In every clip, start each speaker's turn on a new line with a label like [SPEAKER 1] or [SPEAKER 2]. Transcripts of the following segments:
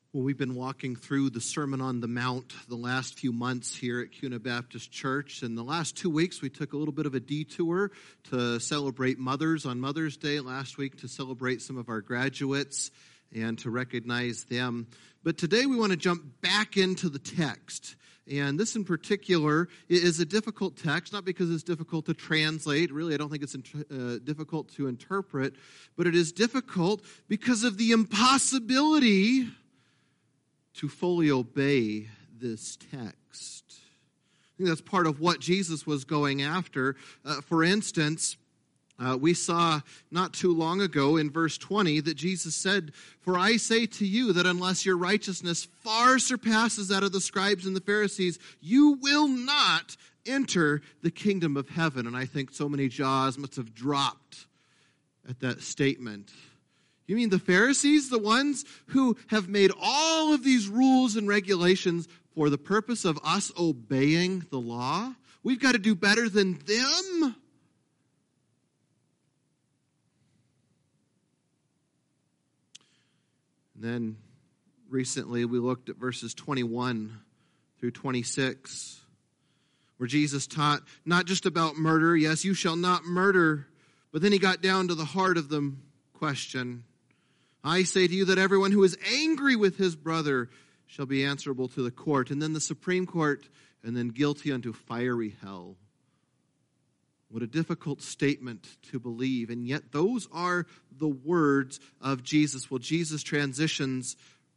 [SPEAKER 1] Well, we've been walking through the Sermon on the Mount the last few months here at Kuna Baptist Church. And the last 2 weeks, we took a little bit of a detour to celebrate mothers on Mother's Day. Last week, to celebrate some of our graduates and to recognize them. But today, we want to jump back into the text. And this in particular is a difficult text, not because it's difficult to translate. Really, I don't think it's difficult to interpret. But it is difficult because of the impossibility to fully obey this text. I think that's part of what Jesus was going after. For instance, we saw not too long ago in verse 20 that Jesus said, "For I say to you that unless your righteousness far surpasses that of the scribes and the Pharisees, you will not enter the kingdom of heaven." And I think so many jaws must have dropped at that statement. You mean the Pharisees, the ones who have made all of these rules and regulations for the purpose of us obeying the law? We've got to do better than them? And then recently we looked at verses 21 through 26, where Jesus taught not just about murder. Yes, you shall not murder. But then he got down to the heart of the question. I say to you that everyone who is angry with his brother shall be answerable to the court, and then the Supreme Court, and then guilty unto fiery hell. What a difficult statement to believe, and yet those are the words of Jesus. Well, Jesus transitions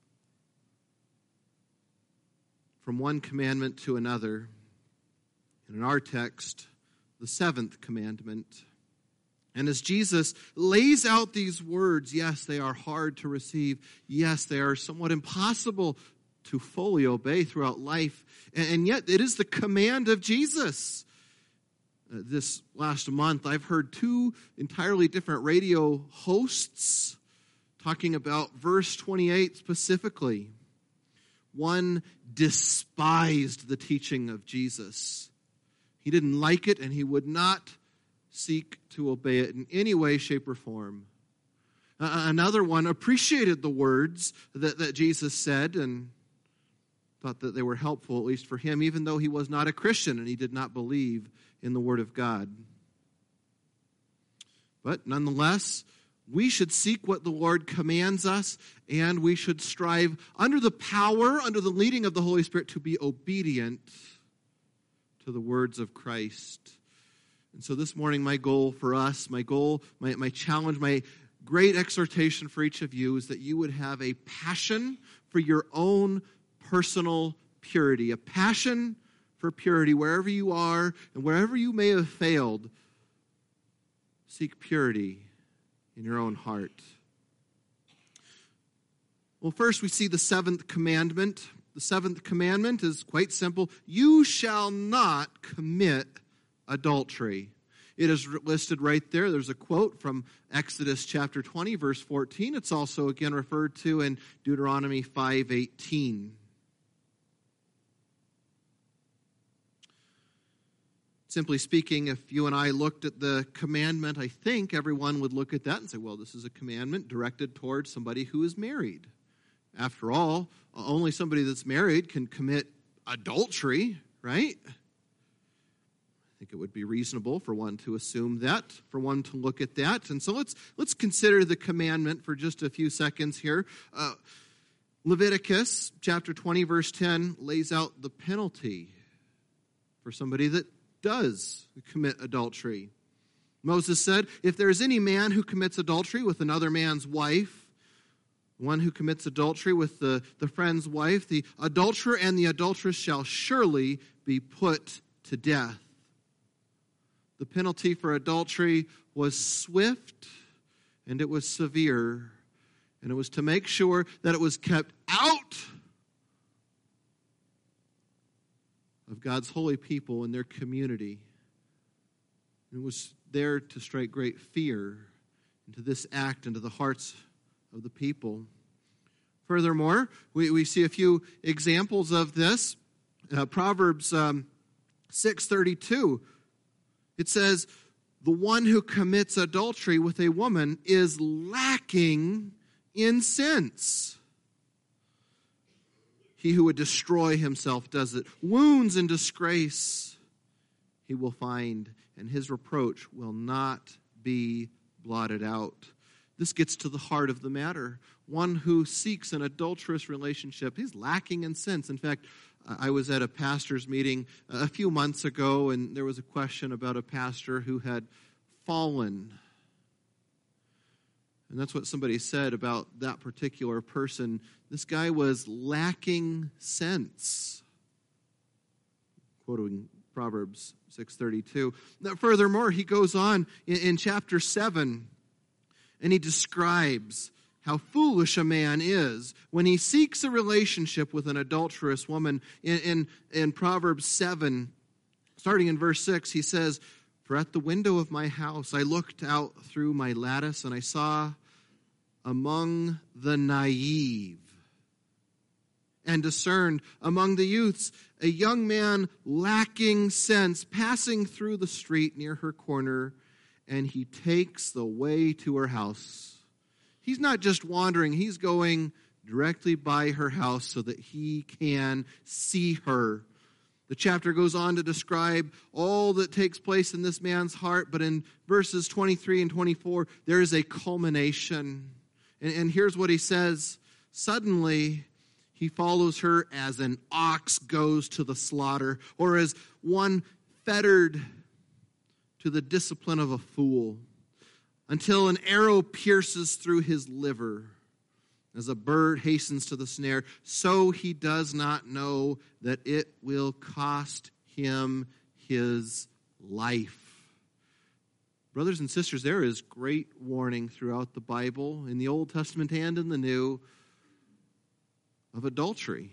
[SPEAKER 1] from one commandment to another. And in our text, the seventh commandment. And as Jesus lays out these words, yes, they are hard to receive. Yes, they are somewhat impossible to fully obey throughout life. And yet it is the command of Jesus. This last month, I've heard two entirely different radio hosts talking about verse 28 specifically. One despised the teaching of Jesus. He didn't like it, and he would not seek to obey it in any way, shape, or form. Another one appreciated the words that Jesus said and thought that they were helpful, at least for him, even though he was not a Christian and he did not believe in the Word of God. But nonetheless, we should seek what the Lord commands us, and we should strive under the power, under the leading of the Holy Spirit, to be obedient to the words of Christ. And so this morning, my goal for us, my challenge, my great exhortation for each of you is that you would have a passion for your own personal purity, a passion for purity wherever you are and wherever you may have failed. Seek purity in your own heart. Well, first we see the seventh commandment. The seventh commandment is quite simple. You shall not commit adultery. It is listed right there. There's a quote from Exodus chapter 20, verse 14. It's also again referred to in Deuteronomy 5:18. Simply speaking, if you and I looked at the commandment, I think everyone would look at that and say, well, this is a commandment directed towards somebody who is married. After all, only somebody that's married can commit adultery, right? I think it would be reasonable for one to assume that, for one to look at that. And so let's consider the commandment for just a few seconds here. Leviticus chapter 20, verse 10 lays out the penalty for somebody that does commit adultery. Moses said, if there is any man who commits adultery with another man's wife, one who commits adultery with the friend's wife, the adulterer and the adulteress shall surely be put to death. The penalty for adultery was swift and it was severe. And it was to make sure that it was kept out of God's holy people and their community. It was there to strike great fear into this act, into the hearts of the people. Furthermore, we see a few examples of this. Proverbs 6:32. It says, the one who commits adultery with a woman is lacking in sense. He who would destroy himself does it. Wounds and disgrace he will find, and his reproach will not be blotted out. This gets to the heart of the matter. One who seeks an adulterous relationship, he's lacking in sense. In fact, I was at a pastor's meeting a few months ago, and there was a question about a pastor who had fallen. And that's what somebody said about that particular person. This guy was lacking sense. Quoting Proverbs 6:32. Now, furthermore, he goes on in chapter 7, and he describes how foolish a man is when he seeks a relationship with an adulterous woman. In Proverbs 7, starting in verse 6, he says, "For at the window of my house I looked out through my lattice, and I saw among the naive and discerned among the youths a young man lacking sense, passing through the street near her corner, and he takes the way to her house." He's not just wandering, he's going directly by her house so that he can see her. The chapter goes on to describe all that takes place in this man's heart, but in verses 23 and 24, there is a culmination. And here's what he says: "Suddenly he follows her as an ox goes to the slaughter, or as one fettered to the discipline of a fool, until an arrow pierces through his liver. As a bird hastens to the snare, so he does not know that it will cost him his life." Brothers and sisters, there is great warning throughout the Bible, in the Old Testament and in the New, of adultery.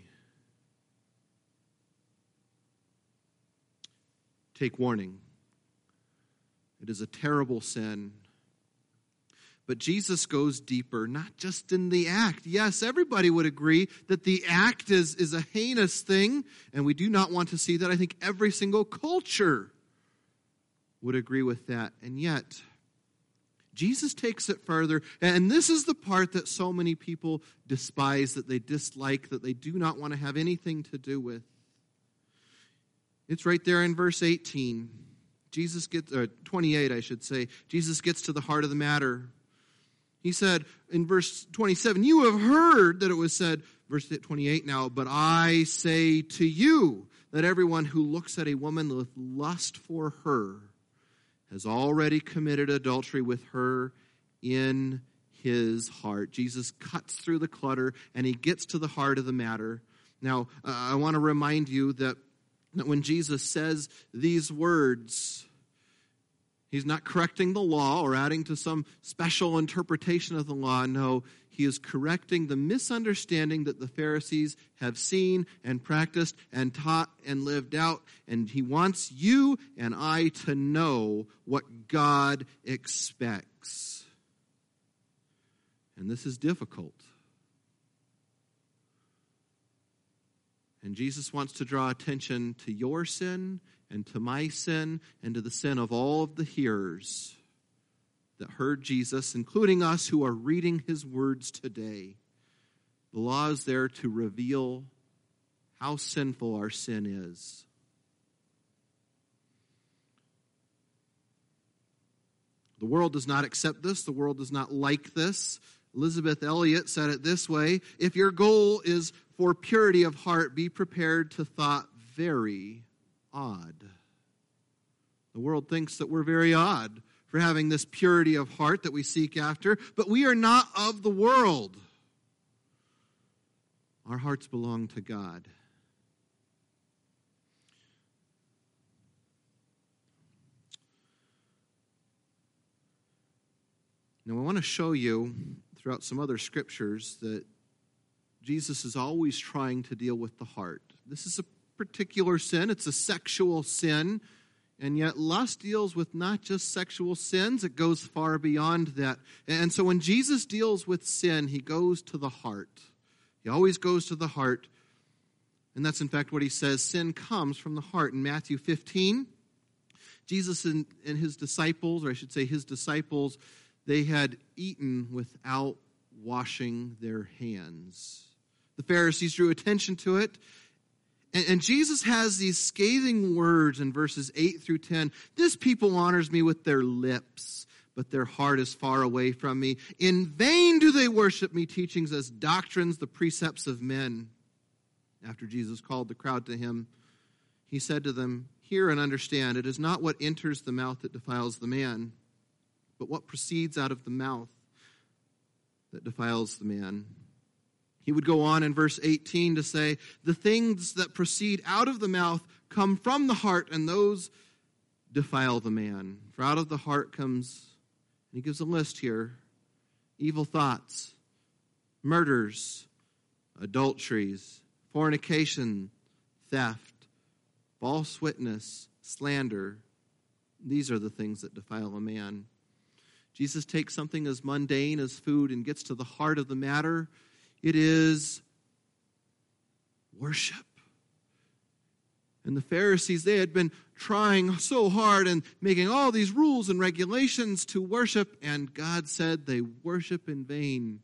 [SPEAKER 1] Take warning. It is a terrible sin. But Jesus goes deeper, not just in the act. Yes, everybody would agree that the act is a heinous thing, and we do not want to see that. I think every single culture would agree with that. And yet, Jesus takes it further, and this is the part that so many people despise, that they dislike, that they do not want to have anything to do with. It's right there in verse 18. 28, I should say. Jesus gets to the heart of the matter. He said in verse 27, "You have heard that it was said," verse 28 now, "but I say to you that everyone who looks at a woman with lust for her has already committed adultery with her in his heart." Jesus cuts through the clutter, and he gets to the heart of the matter. Now, I want to remind you that when Jesus says these words, he's not correcting the law or adding to some special interpretation of the law. No, he is correcting the misunderstanding that the Pharisees have seen and practiced and taught and lived out. And he wants you and I to know what God expects. And this is difficult. And Jesus wants to draw attention to your sin and to my sin and to the sin of all of the hearers that heard Jesus, including us who are reading his words today. The law is there to reveal how sinful our sin is. The world does not accept this. The world does not like this. Elizabeth Elliot said it this way: "If your goal is for purity of heart, be prepared to thought very odd." The world thinks that we're very odd for having this purity of heart that we seek after, but we are not of the world. Our hearts belong to God. Now, I want to show you throughout some other scriptures that Jesus is always trying to deal with the heart. This is a particular sin. It's a sexual sin. And yet lust deals with not just sexual sins. It goes far beyond that. And so when Jesus deals with sin, he goes to the heart. He always goes to the heart. And that's in fact what he says. Sin comes from the heart. In Matthew 15, Jesus and his disciples, or I should say his disciples, they had eaten without washing their hands. The Pharisees drew attention to it. And Jesus has these scathing words in verses 8 through 10. This people honors me with their lips, but their heart is far away from me. In vain do they worship me, teaching as doctrines the precepts of men. After Jesus called the crowd to him, he said to them, hear and understand, it is not what enters the mouth that defiles the man, but what proceeds out of the mouth that defiles the man. He would go on in verse 18 to say, the things that proceed out of the mouth come from the heart, and those defile the man. For out of the heart comes, and he gives a list here, evil thoughts, murders, adulteries, fornication, theft, false witness, slander. These are the things that defile a man. Jesus takes something as mundane as food and gets to the heart of the matter. It is worship. And the Pharisees, they had been trying so hard and making all these rules and regulations to worship, and God said they worship in vain.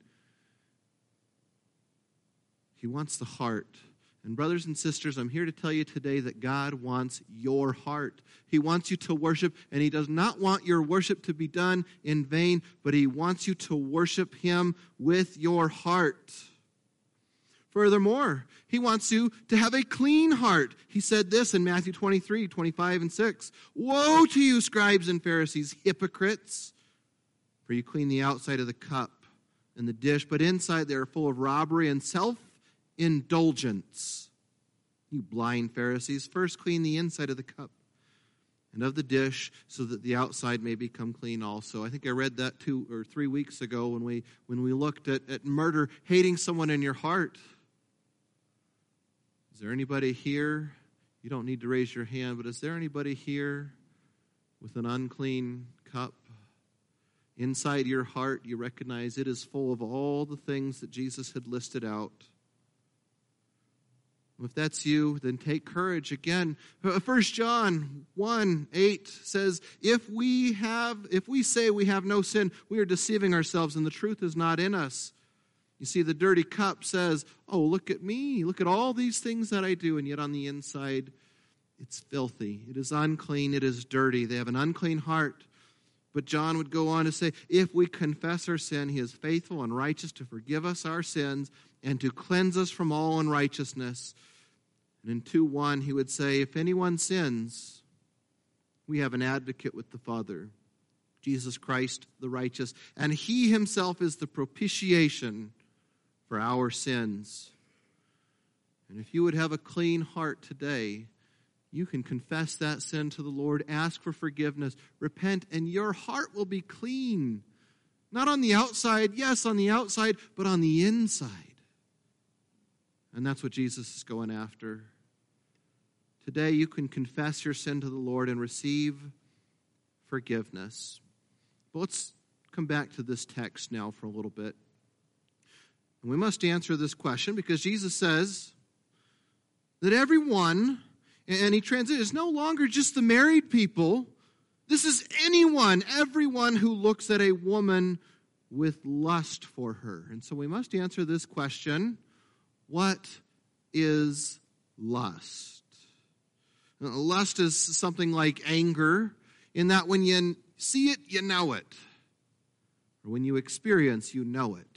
[SPEAKER 1] He wants the heart. And brothers and sisters, I'm here to tell you today that God wants your heart. He wants you to worship, and He does not want your worship to be done in vain, but He wants you to worship Him with your heart. Furthermore, He wants you to have a clean heart. He said this in Matthew 23, 25, and 6. Woe to you, scribes and Pharisees, hypocrites! For you clean the outside of the cup and the dish, but inside they are full of robbery and self-indulgence. You blind Pharisees, first clean the inside of the cup and of the dish, so that the outside may become clean also. I think I read that 2 or 3 weeks ago when we looked at murder, hating someone in your heart. Is there anybody here? You don't need to raise your hand, but is there anybody here with an unclean cup? Inside your heart, you recognize it is full of all the things that Jesus had listed out. If that's you, then take courage. Again, 1 John 1:8 says, if we say we have no sin, we are deceiving ourselves and the truth is not in us. You see, the dirty cup says, oh, look at me. Look at all these things that I do. And yet on the inside, it's filthy. It is unclean. It is dirty. They have an unclean heart. But John would go on to say, if we confess our sin, He is faithful and righteous to forgive us our sins and to cleanse us from all unrighteousness. And in 2:1, he would say, if anyone sins, we have an advocate with the Father, Jesus Christ the righteous, and He Himself is the propitiation for our sins. And if you would have a clean heart today, you can confess that sin to the Lord, ask for forgiveness, repent, and your heart will be clean. Not on the outside, yes, on the outside, but on the inside. And that's what Jesus is going after. Today you can confess your sin to the Lord and receive forgiveness. But let's come back to this text now for a little bit. And we must answer this question because Jesus says that everyone, and He transitions, it's no longer just the married people. This is anyone, everyone who looks at a woman with lust for her. And so we must answer this question: what is lust? Now, lust is something like anger, in that when you see it, you know it. Or when you experience, you know it.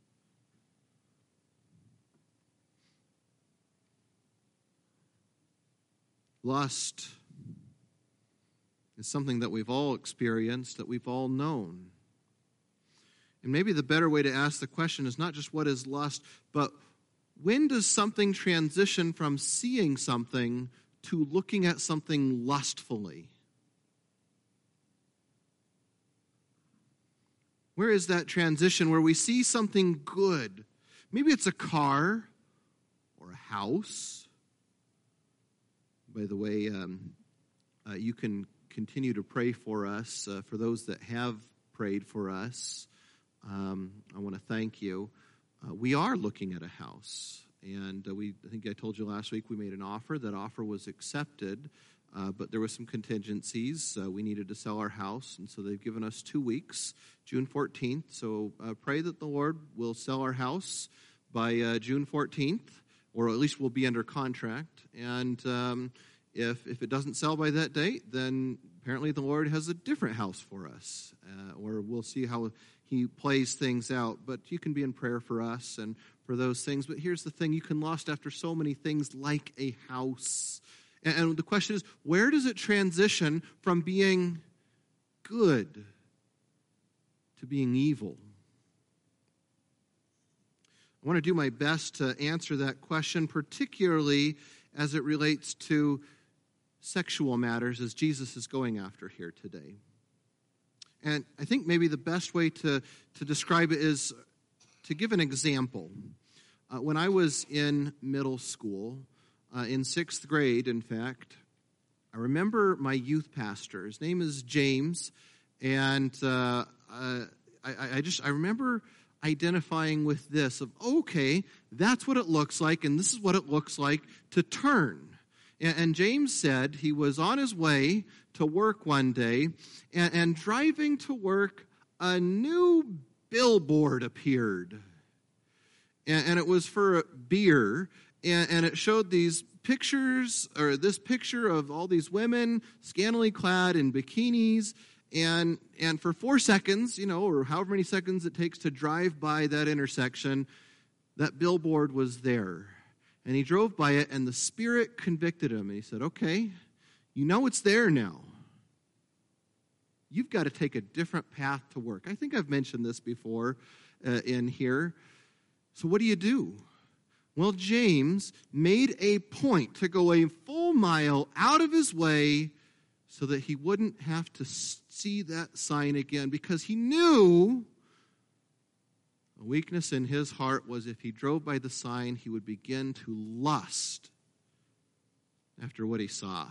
[SPEAKER 1] Lust is something that we've all experienced, that we've all known. And maybe the better way to ask the question is not just what is lust, but when does something transition from seeing something to looking at something lustfully? Where is that transition where we see something good? Maybe it's a car or a house. By the way, you can continue to pray for us. For those that have prayed for us, I want to thank you. We are looking at a house. And I think I told you last week we made an offer. That offer was accepted, but there were some contingencies. We needed to sell our house, and so they've given us 2 weeks, June 14th. So pray that the Lord will sell our house by June 14th, or at least we'll be under contract. And if it doesn't sell by that date, then apparently the Lord has a different house for us, or we'll see how he plays things out. But you can be in prayer for us and for those things. But here's the thing, you can lust after so many things like a house. And the question is, where does it transition from being good to being evil? I want to do my best to answer that question, particularly as it relates to sexual matters, as Jesus is going after here today. And I think maybe the best way to describe it is to give an example. When I was in middle school, in 6th grade, in fact, I remember my youth pastor. His name is James, and I remember identifying with this of, okay, that's what it looks like, and this is what it looks like to turn. And James said he was on his way to work one day, and driving to work, a new billboard appeared. And it was for beer, and it showed these pictures, or this picture of all these women scantily clad in bikinis, and for 4 seconds, or however many seconds it takes to drive by that intersection, that billboard was there. And he drove by it, and the Spirit convicted him. And he said, okay, it's there now. You've got to take a different path to work. I think I've mentioned this before in here. So what do? Well, James made a point to go a full mile out of his way so that he wouldn't have to see that sign again, because he knew a weakness in his heart was if he drove by the sign, he would begin to lust after what he saw.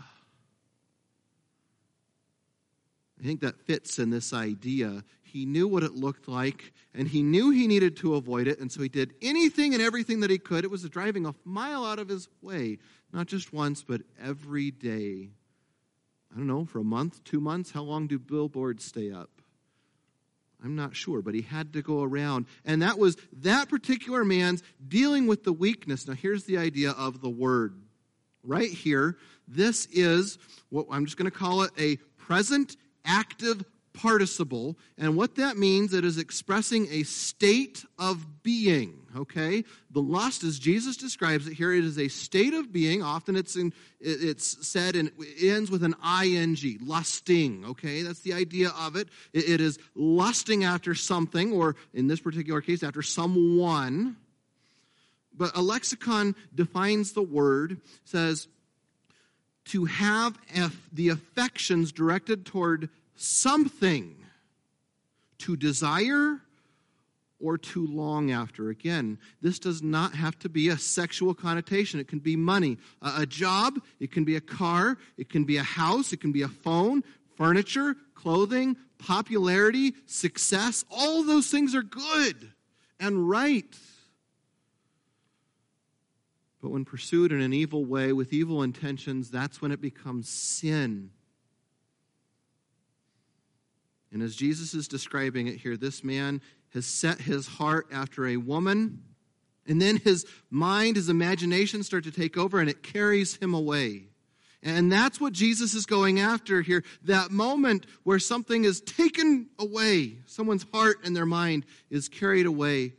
[SPEAKER 1] I think that fits in this idea. He knew what it looked like, and he knew he needed to avoid it, and so he did anything and everything that he could. It was driving a mile out of his way, not just once, but every day. I don't know, for a month, 2 months, how long do billboards stay up? I'm not sure, but he had to go around. And that was that particular man's dealing with the weakness. Now, here's the idea of the word. Right here, this is what I'm just going to call it a present active participle. And what that means, it is expressing a state of being, okay? The lust, as Jesus describes it here, it is a state of being. Often it's said and it ends with an ing, lusting, okay? That's the idea of it. It is lusting after something, or in this particular case, after someone. But a lexicon defines the word, says, to have the affections directed toward something, to desire or to long after. Again, this does not have to be a sexual connotation. It can be money, a job, it can be a car, it can be a house, it can be a phone, furniture, clothing, popularity, success. All those things are good and right. But when pursued in an evil way, with evil intentions, that's when it becomes sin. And as Jesus is describing it here, this man has set his heart after a woman, and then his mind, his imagination start to take over, and it carries him away. And that's what Jesus is going after here, that moment where something is taken away, someone's heart and their mind is carried away.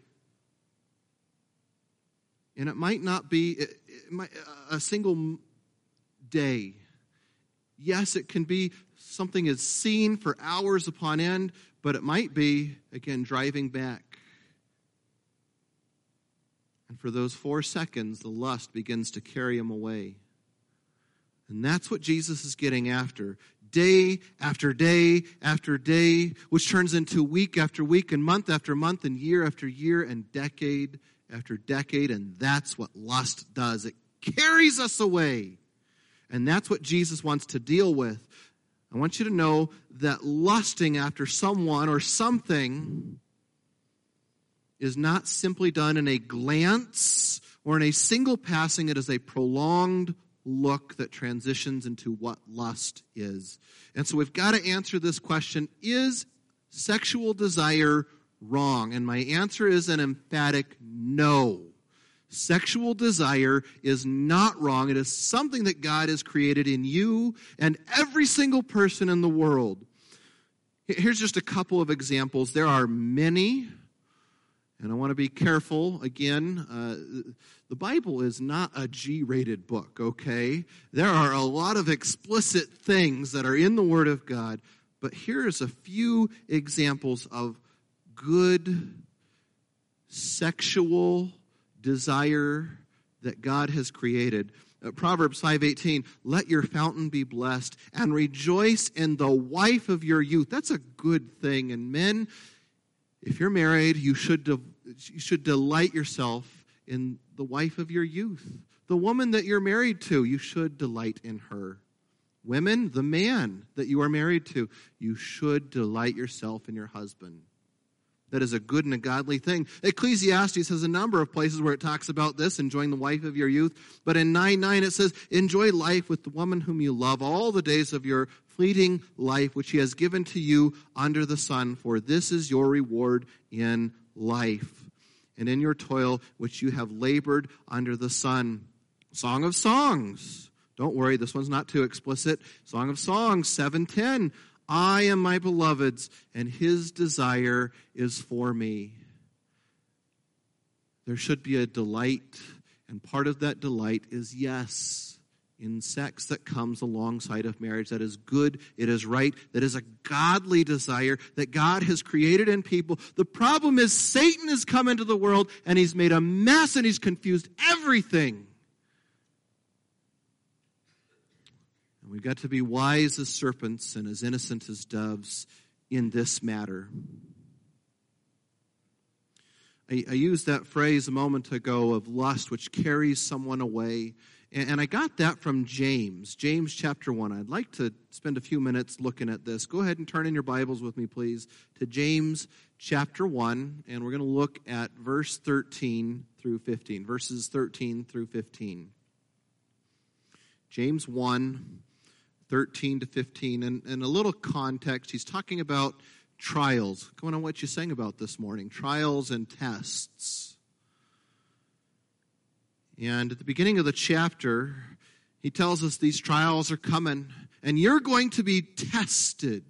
[SPEAKER 1] And it might not be a single day. Yes, it can be something is seen for hours upon end, but it might be, again, driving back. And for those 4 seconds, the lust begins to carry him away. And that's what Jesus is getting after. Day after day after day, which turns into week after week and month after month and year after year and decade after decade, and that's what lust does. It carries us away. And that's what Jesus wants to deal with. I want you to know that lusting after someone or something is not simply done in a glance or in a single passing. It is a prolonged look that transitions into what lust is. And so we've got to answer this question, is sexual desire wrong? And my answer is an emphatic no. Sexual desire is not wrong. It is something that God has created in you and every single person in the world. Here's just a couple of examples. There are many, and I want to be careful. Again, the Bible is not a G-rated book, okay? There are a lot of explicit things that are in the Word of God, but here's a few examples of good sexual desire that God has created. Proverbs 5:18, let your fountain be blessed and rejoice in the wife of your youth. That's a good thing. And men, if you're married, you should delight yourself in the wife of your youth. The woman that you're married to, you should delight in her. Women, the man that you are married to, you should delight yourself in your husband. That is a good and a godly thing. Ecclesiastes has a number of places where it talks about this, enjoying the wife of your youth. But in 9:9 it says, enjoy life with the woman whom you love all the days of your fleeting life, which he has given to you under the sun, for this is your reward in life, and in your toil which you have labored under the sun. Song of Songs. Don't worry, this one's not too explicit. Song of Songs, 7:10. I am my beloved's, and his desire is for me. There should be a delight, and part of that delight is, yes, in sex that comes alongside of marriage. That is good, it is right, that is a godly desire that God has created in people. The problem is Satan has come into the world, and he's made a mess, and he's confused everything. We've got to be wise as serpents and as innocent as doves in this matter. I used that phrase a moment ago of lust, which carries someone away. And I got that from James chapter 1. I'd like to spend a few minutes looking at this. Go ahead and turn in your Bibles with me, please, to James chapter 1. And we're going to look at verse 13 through 15. Verses 13 through 15. James 1. 13 to 15, and a little context. He's talking about trials. Going on what you sang about this morning, trials and tests. And at the beginning of the chapter, he tells us these trials are coming, and you're going to be tested.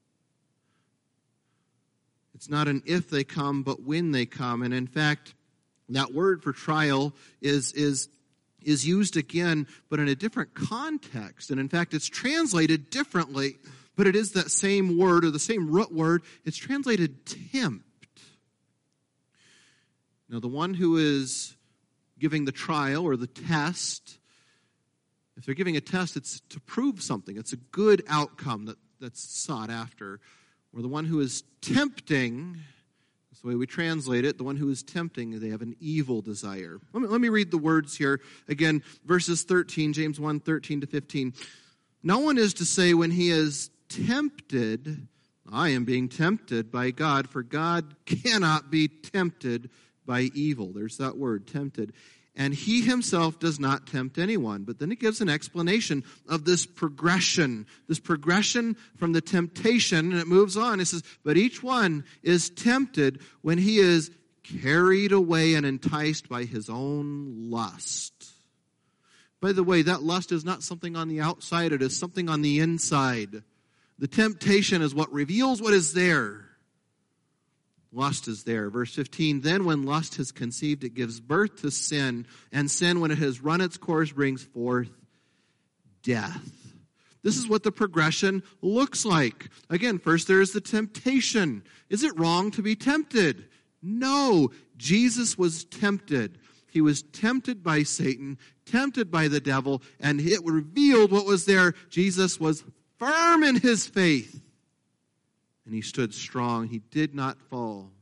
[SPEAKER 1] It's not an if they come, but when they come. And in fact, that word for trial is used again, but in a different context. And in fact, it's translated differently, but it is that same word, or the same root word. It's translated tempt. Now, the one who is giving the trial or the test, if they're giving a test, it's to prove something. It's a good outcome that's sought after. Or the one who is tempting, that's the way we translate it, the one who is tempting, they have an evil desire. Let me read the words here. Again, verses 13, James 1, 13 to 15. No one is to say when he is tempted, I am being tempted by God, for God cannot be tempted by evil. There's that word, tempted. And he himself does not tempt anyone. But then it gives an explanation of this progression from the temptation, and it moves on. It says, but each one is tempted when he is carried away and enticed by his own lust. By the way, that lust is not something on the outside, it is something on the inside. The temptation is what reveals what is there. Lust is there. Verse 15, then when lust has conceived, it gives birth to sin, and sin, when it has run its course, brings forth death. This is what the progression looks like. Again, first there is the temptation. Is it wrong to be tempted? No. Jesus was tempted. He was tempted by Satan, tempted by the devil, and it revealed what was there. Jesus was firm in his faith. And he stood strong. He did not fall.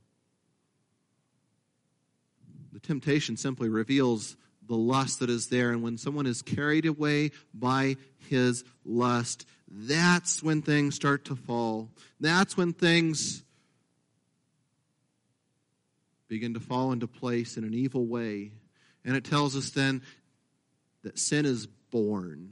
[SPEAKER 1] The temptation simply reveals the lust that is there. And when someone is carried away by his lust, that's when things start to fall. That's when things begin to fall into place in an evil way. And it tells us then that sin is born.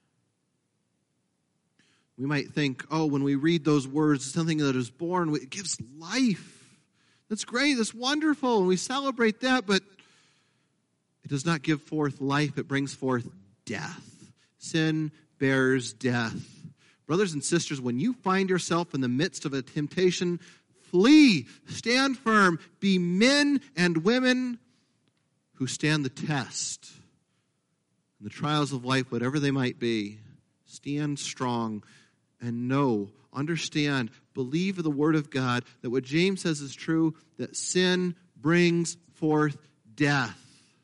[SPEAKER 1] We might think, when we read those words, something that is born, it gives life. That's great, that's wonderful, and we celebrate that, but It does not give forth life, it brings forth death. Sin bears death. Brothers and sisters, when you find yourself in the midst of a temptation, flee, stand firm, be men and women who stand the test. In the trials of life, whatever they might be, stand strong and know, understand, believe the Word of God, that what James says is true, that sin brings forth death.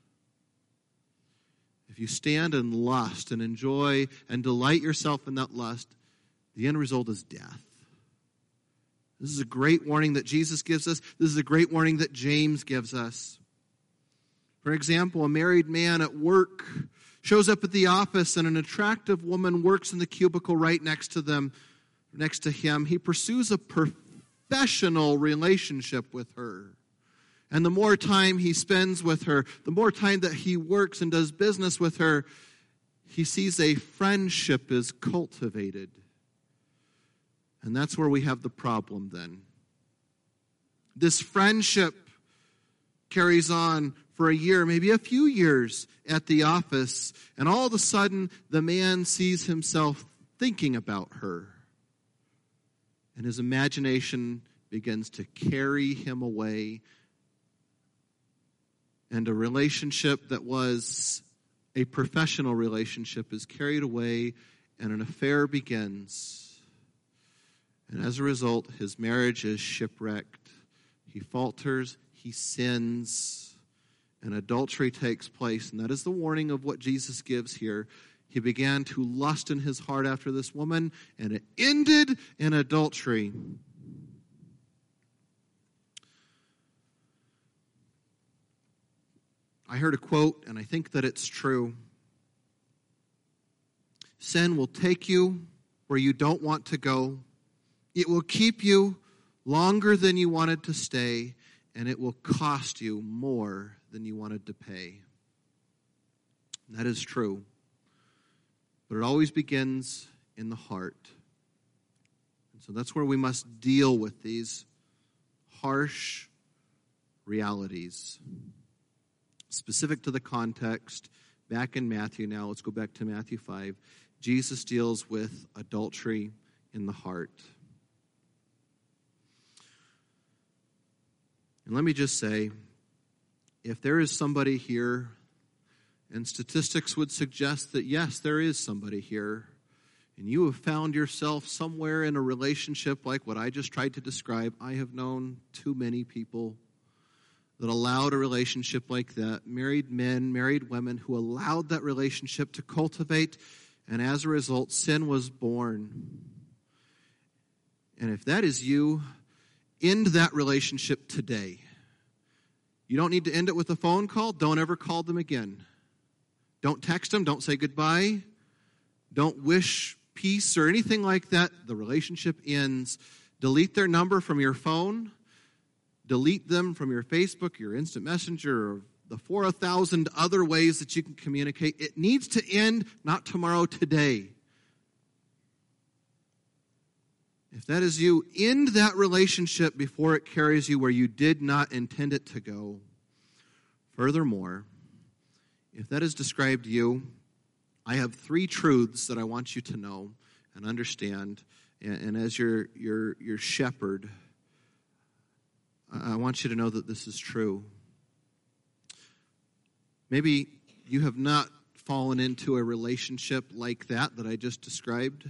[SPEAKER 1] If you stand in lust and enjoy and delight yourself in that lust, the end result is death. This is a great warning that Jesus gives us. This is a great warning that James gives us. For example, a married man at work shows up at the office and an attractive woman works in the cubicle right next to him. He pursues a professional relationship with her. And the more time he spends with her, the more time that he works and does business with her, he sees a friendship is cultivated. And that's where we have the problem then. This friendship carries on for a year, maybe a few years at the office, and all of a sudden the man sees himself thinking about her. And his imagination begins to carry him away. And a relationship that was a professional relationship is carried away, and an affair begins. And as a result, his marriage is shipwrecked. He falters, he sins, and adultery takes place. And that is the warning of what Jesus gives here. He began to lust in his heart after this woman, and it ended in adultery. I heard a quote, and I think that it's true. Sin will take you where you don't want to go. It will keep you longer than you wanted to stay, and it will cost you more than you wanted to pay. And that is true. But it always begins in the heart. And so that's where we must deal with these harsh realities. Specific to the context, back in Matthew now, let's go back to Matthew 5. Jesus deals with adultery in the heart. And let me just say, if there is somebody here, and statistics would suggest that yes, there is somebody here, and you have found yourself somewhere in a relationship like what I just tried to describe, I have known too many people that allowed a relationship like that, married men, married women who allowed that relationship to cultivate, and as a result, sin was born. And if that is you, end that relationship today. You don't need to end it with a phone call. Don't ever call them again. Don't text them. Don't say goodbye. Don't wish peace or anything like that. The relationship ends. Delete their number from your phone. Delete them from your Facebook, your instant messenger, or the 4,000 other ways that you can communicate. It needs to end, not tomorrow, today. If that is you, end that relationship before it carries you where you did not intend it to go. Furthermore, if that has described you, I have 3 truths that I want you to know and understand. And as your shepherd, I want you to know that this is true. Maybe you have not fallen into a relationship like that I just described.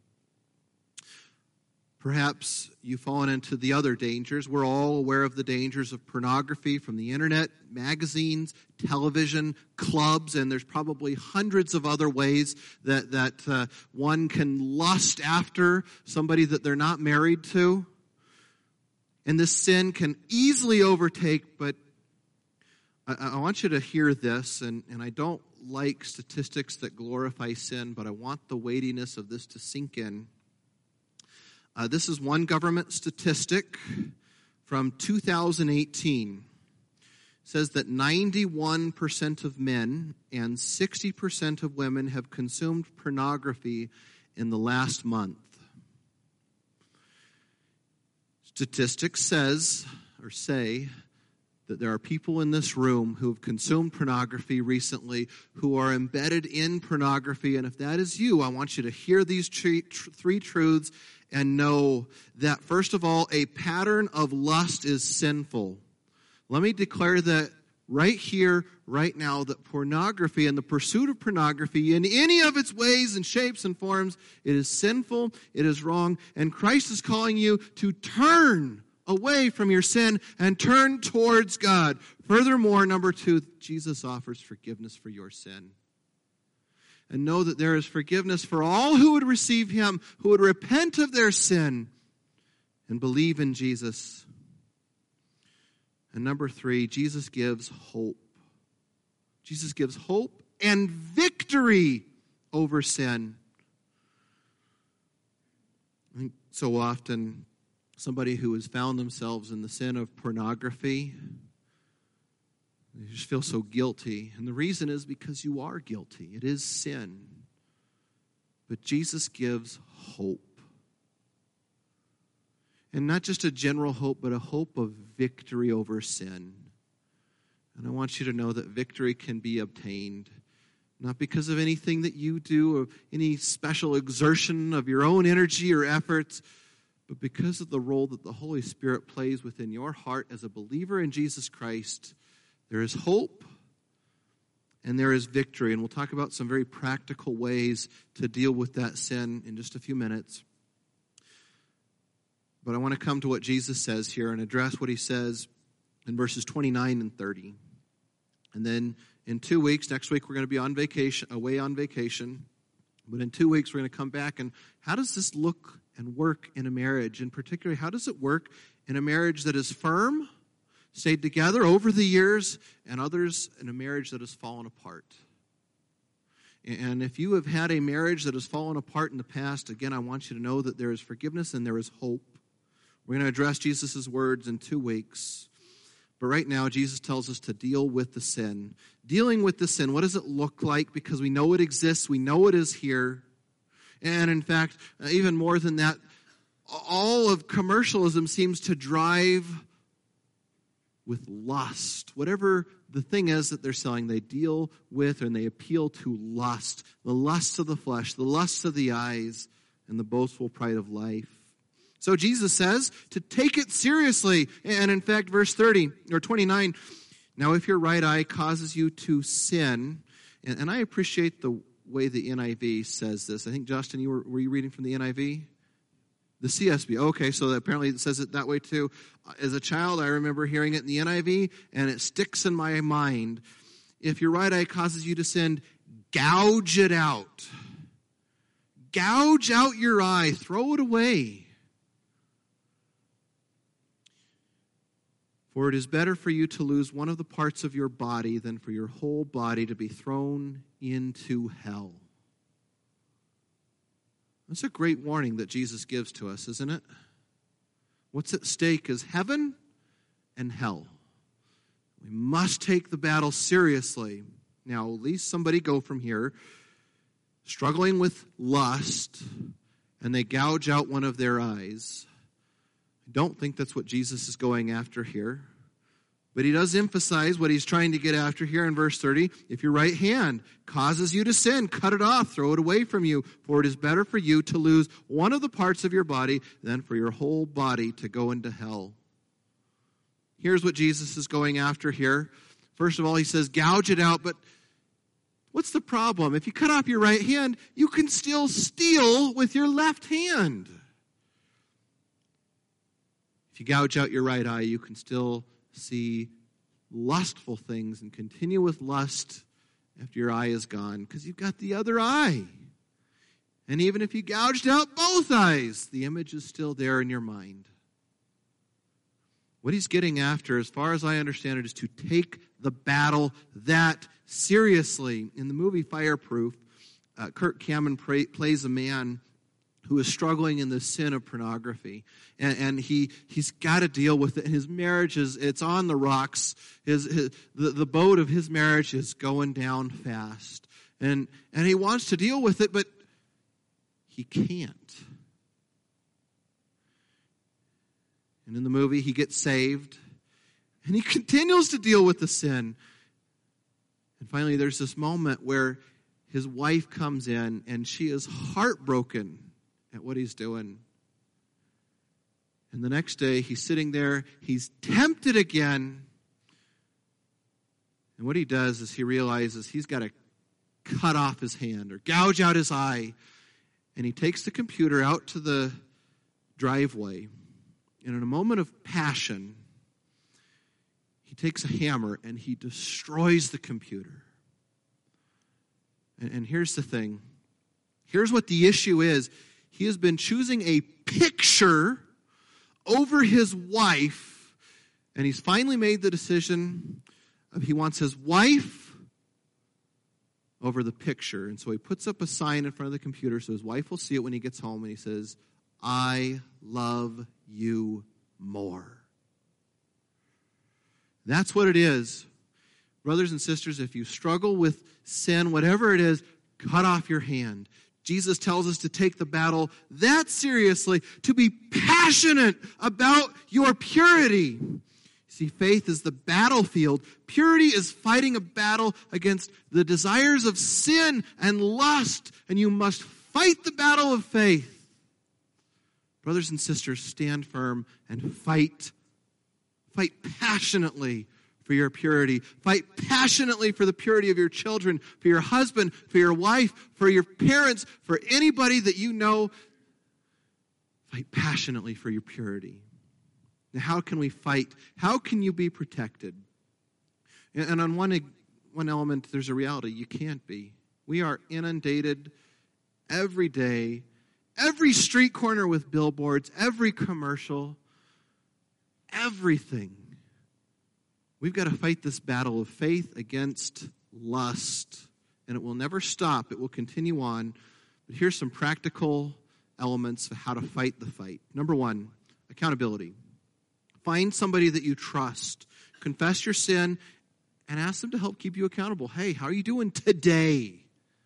[SPEAKER 1] Perhaps you've fallen into the other dangers. We're all aware of the dangers of pornography from the internet, magazines, television, clubs, and there's probably hundreds of other ways that one can lust after somebody that they're not married to. And this sin can easily overtake, but I want you to hear this, and I don't like statistics that glorify sin, but I want the weightiness of this to sink in. This is one government statistic from 2018. It says that 91% of men and 60% of women have consumed pornography in the last month. Statistics say that there are people in this room who have consumed pornography recently, who are embedded in pornography. And if that is you, I want you to hear these three truths and know that, first of all, a pattern of lust is sinful. Let me declare that right here, right now, that pornography and the pursuit of pornography in any of its ways and shapes and forms, it is sinful, it is wrong, and Christ is calling you to turn away from your sin and turn towards God. Furthermore, number 2, Jesus offers forgiveness for your sin. And know that there is forgiveness for all who would receive him, who would repent of their sin and believe in Jesus. And number 3, Jesus gives hope. Jesus gives hope and victory over sin. I think so often somebody who has found themselves in the sin of pornography, they just feel so guilty. And the reason is because you are guilty. It is sin. But Jesus gives hope. And not just a general hope, but a hope of victory over sin. And I want you to know that victory can be obtained, not because of anything that you do or any special exertion of your own energy or efforts, but because of the role that the Holy Spirit plays within your heart as a believer in Jesus Christ. There is hope and there is victory. And we'll talk about some very practical ways to deal with that sin in just a few minutes. But I want to come to what Jesus says here and address what he says in verses 29 and 30. And then in 2 weeks, next week we're going to be away on vacation. But in 2 weeks we're going to come back, and how does this look and work in a marriage? In particular, how does it work in a marriage that is firm, stayed together over the years, and others in a marriage that has fallen apart? And if you have had a marriage that has fallen apart in the past, again, I want you to know that there is forgiveness and there is hope. We're going to address Jesus' words in 2 weeks. But right now, Jesus tells us to deal with the sin. Dealing with the sin, what does it look like? Because we know it exists, we know it is here. And in fact, even more than that, all of commercialism seems to drive with lust. Whatever the thing is that they're selling, they deal with and they appeal to lust. The lusts of the flesh, the lusts of the eyes, and the boastful pride of life. So Jesus says to take it seriously. And in fact, verse 30 or 29, now if your right eye causes you to sin, and I appreciate the way the NIV says this. I think, Justin, were you reading from the NIV? The CSB. Okay, so apparently it says it that way too. As a child, I remember hearing it in the NIV, and it sticks in my mind. If your right eye causes you to sin, gouge it out. Gouge out your eye. Throw it away. For it is better for you to lose one of the parts of your body than for your whole body to be thrown into hell. That's a great warning that Jesus gives to us, isn't it? What's at stake is heaven and hell. We must take the battle seriously. Now, at least somebody go from here struggling with lust, and they gouge out one of their eyes. I don't think that's what Jesus is going after here. But he does emphasize what he's trying to get after here in verse 30. If your right hand causes you to sin, cut it off, throw it away from you. For it is better for you to lose one of the parts of your body than for your whole body to go into hell. Here's what Jesus is going after here. First of all, he says, gouge it out. But what's the problem? If you cut off your right hand, you can still steal with your left hand. If you gouge out your right eye, you can still see lustful things and continue with lust after your eye is gone because you've got the other eye. And even if you gouged out both eyes, the image is still there in your mind. What he's getting after, as far as I understand it, is to take the battle that seriously. In the movie Fireproof, Kirk Cameron plays a man who is struggling in the sin of pornography. And he's got to deal with it. And his marriage it's on the rocks. The boat of his marriage is going down fast. And he wants to deal with it, but he can't. And in the movie, he gets saved. And he continues to deal with the sin. And finally, there's this moment where his wife comes in, and she is heartbroken at what he's doing. And the next day, he's sitting there, he's tempted again. And what he does is he realizes he's got to cut off his hand or gouge out his eye. And he takes the computer out to the driveway. And in a moment of passion, he takes a hammer and he destroys the computer. And here's the thing. Here's what the issue is. He has been choosing a picture over his wife, and he's finally made the decision of he wants his wife over the picture. And so he puts up a sign in front of the computer so his wife will see it when he gets home, and he says, "I love you more." That's what it is. Brothers and sisters, if you struggle with sin, whatever it is, cut off your hand. Jesus tells us to take the battle that seriously, to be passionate about your purity. See, faith is the battlefield. Purity is fighting a battle against the desires of sin and lust, and you must fight the battle of faith. Brothers and sisters, stand firm and fight. Fight passionately for your purity. Fight passionately for the purity of your children, for your husband, for your wife, for your parents, for anybody that you know. Fight passionately for your purity. Now, how can we fight? How can you be protected? And on one element, there's a reality. You can't be. We are inundated every day, every street corner with billboards, every commercial, everything. We've got to fight this battle of faith against lust. And it will never stop. It will continue on. But here's some practical elements of how to fight the fight. Number one, accountability. Find somebody that you trust. Confess your sin and ask them to help keep you accountable. Hey, how are you doing today?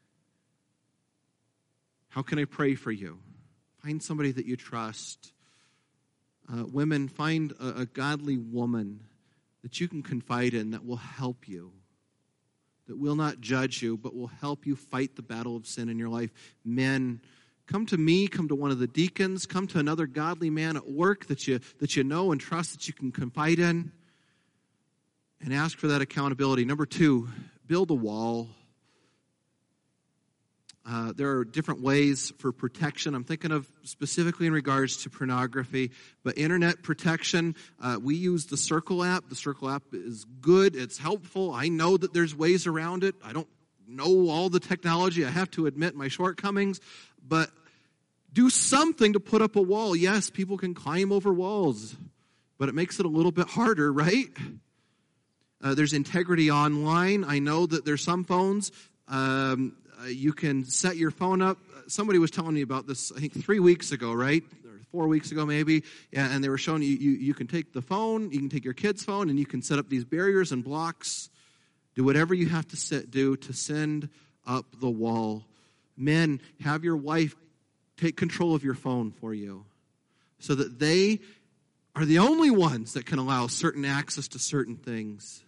[SPEAKER 1] How can I pray for you? Find somebody that you trust. Women, find a godly woman that you can confide in that will help you, that will not judge you, but will help you fight the battle of sin in your life. Men, come to me, come to one of the deacons, come to another godly man at work that you know and trust, that you can confide in, and ask for that accountability. Number two, build a wall. There are different ways for protection. I'm thinking of specifically in regards to pornography, but internet protection, we use the Circle app. The Circle app is good. It's helpful. I know that there's ways around it. I don't know all the technology. I have to admit my shortcomings, but do something to put up a wall. Yes, people can climb over walls, but it makes it a little bit harder, right? There's integrity online. I know that there's some phones, you can set your phone up. Somebody was telling me about this, I think 3 weeks ago, right? Or 4 weeks ago maybe. Yeah, and they were showing you can take the phone, you can take your kid's phone, and you can set up these barriers and blocks. Do whatever you have to do to send up the wall. Men, have your wife take control of your phone for you so that they are the only ones that can allow certain access to certain things.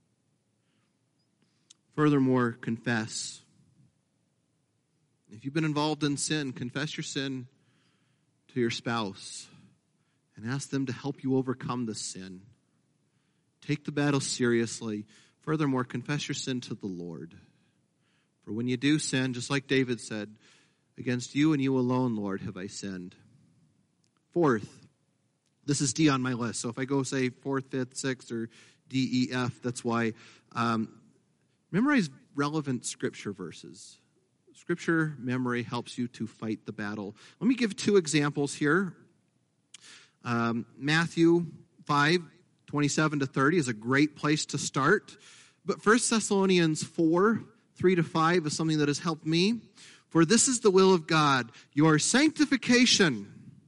[SPEAKER 1] Furthermore, confess. If you've been involved in sin, confess your sin to your spouse and ask them to help you overcome the sin. Take the battle seriously. Furthermore, confess your sin to the Lord. For when you do sin, just like David said, against you and you alone, Lord, have I sinned. Fourth, this is D on my list. So if I go say fourth, fifth, sixth, or D, E, F, that's why. Memorize relevant scripture verses. Scripture memory helps you to fight the battle. Let me give two examples here. Matthew 5:27-30 is a great place to start. But 1 Thessalonians 4:3-5 is something that has helped me. For this is the will of God, your sanctification.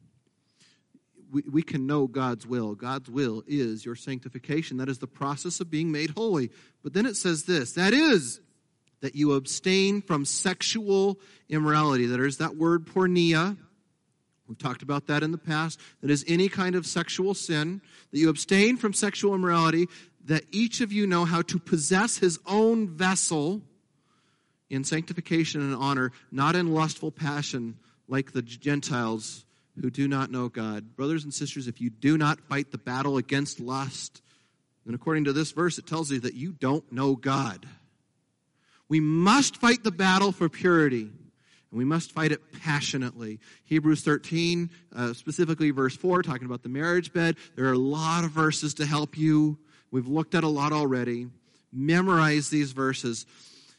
[SPEAKER 1] We can know God's will. God's will is your sanctification. That is the process of being made holy. But then it says this, that is, that you abstain from sexual immorality. That is that word porneia, We've talked about that in the past. That is any kind of sexual sin, that you abstain from sexual immorality, that each of you know how to possess his own vessel in sanctification and honor, not in lustful passion like the Gentiles who do not know God. Brothers and sisters, if you do not fight the battle against lust, then according to this verse, it tells you that you don't know God. We must fight the battle for purity, and we must fight it passionately. Hebrews 13, specifically verse 4, talking about the marriage bed. There are a lot of verses to help you. We've looked at a lot already. Memorize these verses.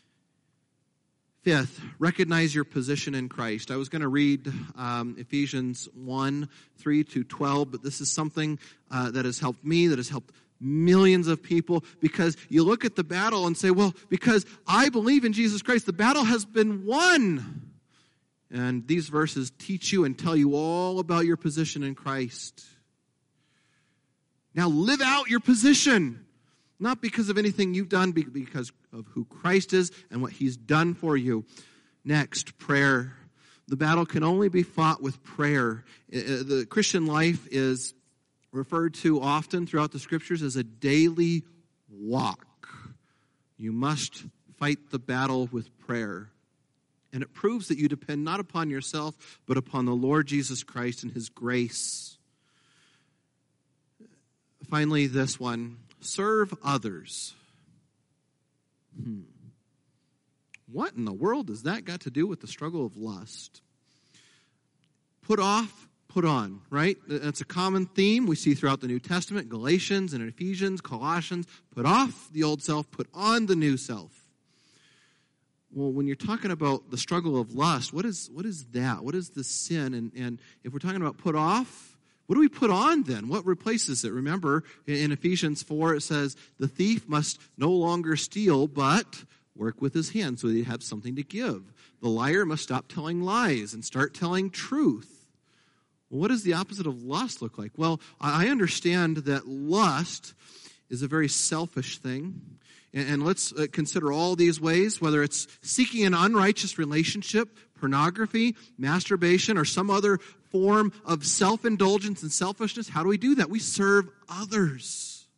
[SPEAKER 1] Fifth, recognize your position in Christ. I was going to read Ephesians 1, 3 to 12, but this is something that has helped me, that has helped millions of people, because you look at the battle and say, well, because I believe in Jesus Christ, the battle has been won. And these verses teach you and tell you all about your position in Christ. Now live out your position. Not because of anything you've done, because of who Christ is and what he's done for you. Next, prayer. The battle can only be fought with prayer. The Christian life is referred to often throughout the scriptures as a daily walk. You must fight the battle with prayer. And it proves that you depend not upon yourself, but upon the Lord Jesus Christ and his grace. Finally, this one. Serve others. What in the world does that got to do with the struggle of lust? Put off, put on, right? That's a common theme we see throughout the New Testament, Galatians and Ephesians, Colossians. Put off the old self, put on the new self. Well, when you're talking about the struggle of lust, what is that? What is the sin? And if we're talking about put off, what do we put on then? What replaces it? Remember, in Ephesians 4, it says, the thief must no longer steal, but work with his hands so that he have something to give. The liar must stop telling lies and start telling truth. Well, what does the opposite of lust look like? Well, I understand that lust is a very selfish thing. And let's consider all these ways, whether it's seeking an unrighteous relationship, pornography, masturbation, or some other form of self-indulgence and selfishness. How do we do that? We serve others.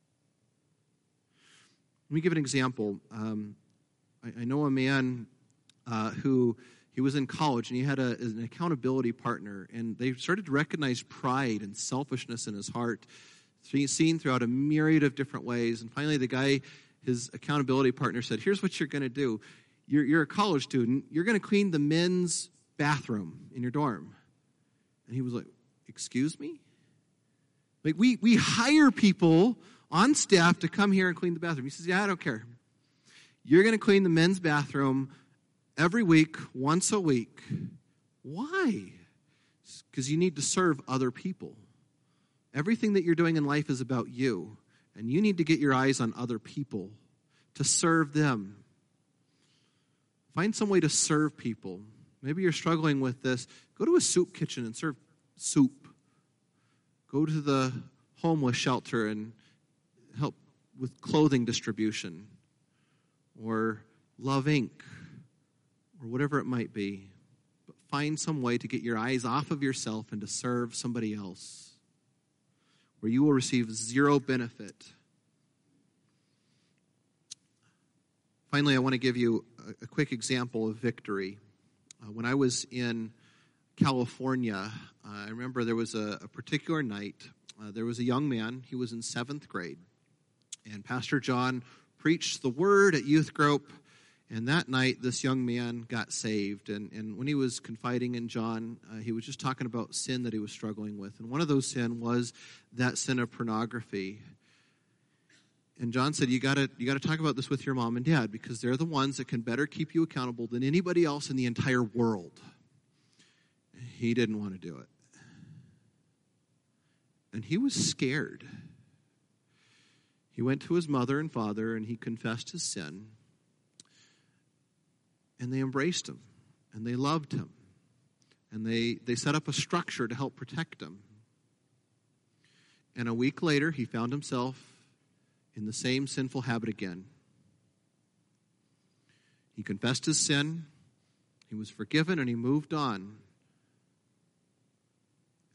[SPEAKER 1] Let me give an example. I know a man who he was in college, and he had an accountability partner, and they started to recognize pride and selfishness in his heart, seen throughout a myriad of different ways. And finally, the guy, his accountability partner, said, here's what you're going to do. You're a college student. You're going to clean the men's bathroom in your dorm. And he was like, excuse me? Like, we hire people on staff to come here and clean the bathroom. He says, yeah, I don't care. You're going to clean the men's bathroom every week, once a week. Why? Because you need to serve other people. Everything that you're doing in life is about you. And you need to get your eyes on other people to serve them. Find some way to serve people. Maybe you're struggling with this. Go to a soup kitchen and serve soup. Go to the homeless shelter and help with clothing distribution. Or Love Inc. Or whatever it might be. But find some way to get your eyes off of yourself and to serve somebody else, where you will receive zero benefit. Finally, I want to give you a quick example of victory. When I was in California, I remember there was a particular night. There was a young man. He was in 7th grade. And Pastor John preached the word at youth group. And that night, this young man got saved. And when he was confiding in John, he was just talking about sin that he was struggling with. And one of those sin was that sin of pornography. And John said, you got to talk about this with your mom and dad, because they're the ones that can better keep you accountable than anybody else in the entire world. He didn't want to do it. And he was scared. He went to his mother and father, and he confessed his sin. And they embraced him, and they loved him. And they set up a structure to help protect him. And a week later, he found himself in the same sinful habit again. He confessed his sin, he was forgiven, and he moved on.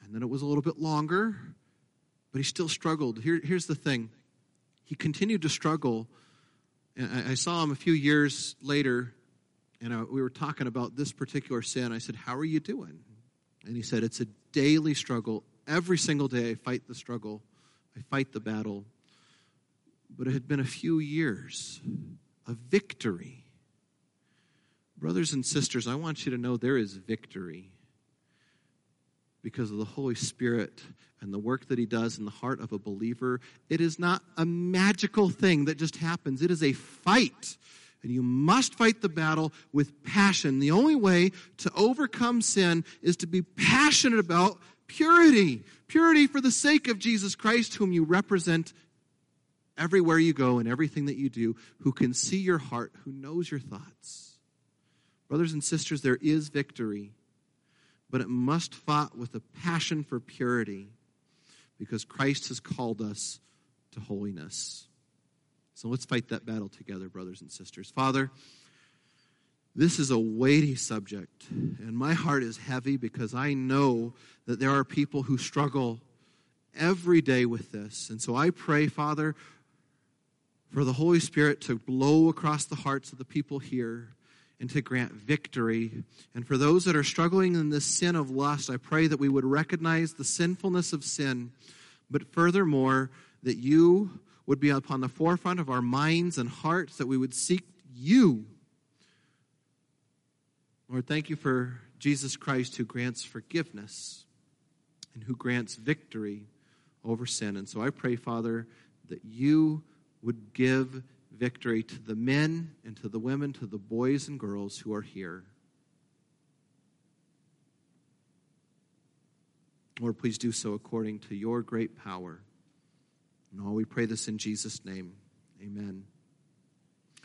[SPEAKER 1] And then it was a little bit longer, but he still struggled. Here's the thing. He continued to struggle. And I saw him a few years later, and we were talking about this particular sin. I said, how are you doing? And he said, it's a daily struggle. Every single day I fight the struggle. I fight the battle. But it had been a few years of victory. Brothers and sisters, I want you to know there is victory because of the Holy Spirit and the work that he does in the heart of a believer. It is not a magical thing that just happens. It is a fight. And you must fight the battle with passion. The only way to overcome sin is to be passionate about purity. Purity for the sake of Jesus Christ, whom you represent everywhere you go and everything that you do, who can see your heart, who knows your thoughts. Brothers and sisters, there is victory, but it must fought with a passion for purity because Christ has called us to holiness. So let's fight that battle together, brothers and sisters. Father, this is a weighty subject, and my heart is heavy because I know that there are people who struggle every day with this. And so I pray, Father, for the Holy Spirit to blow across the hearts of the people here and to grant victory. And for those that are struggling in this sin of lust, I pray that we would recognize the sinfulness of sin, but furthermore, that you would be upon the forefront of our minds and hearts, that we would seek you. Lord, thank you for Jesus Christ who grants forgiveness and who grants victory over sin. And so I pray, Father, that you would give victory to the men and to the women, to the boys and girls who are here. Lord, please do so according to your great power. And all we pray this in Jesus' name. Amen.